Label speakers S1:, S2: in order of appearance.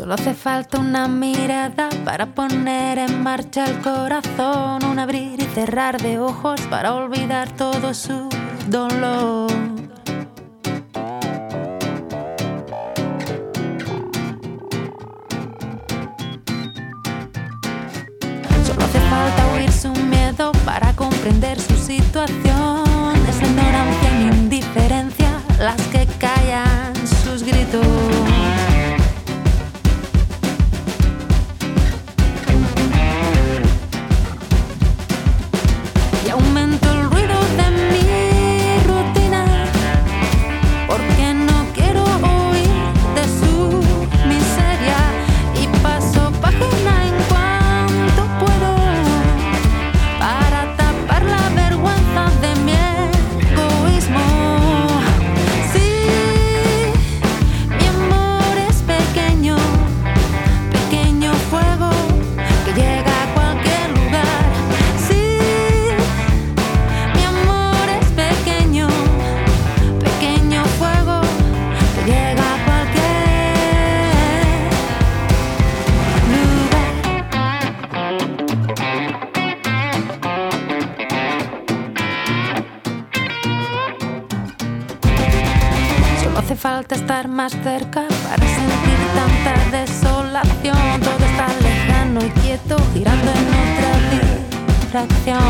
S1: Solo hace falta una mirada para poner en marcha el corazón, un abrir y cerrar de ojos para olvidar todo su dolor. Solo hace falta oír su miedo para comprender su situación. Es la ignorancia y la indiferencia las que callan sus gritos. Hace falta estar más cerca para sentir tanta desolación. Todo está lejano y quieto, girando en otra dirección.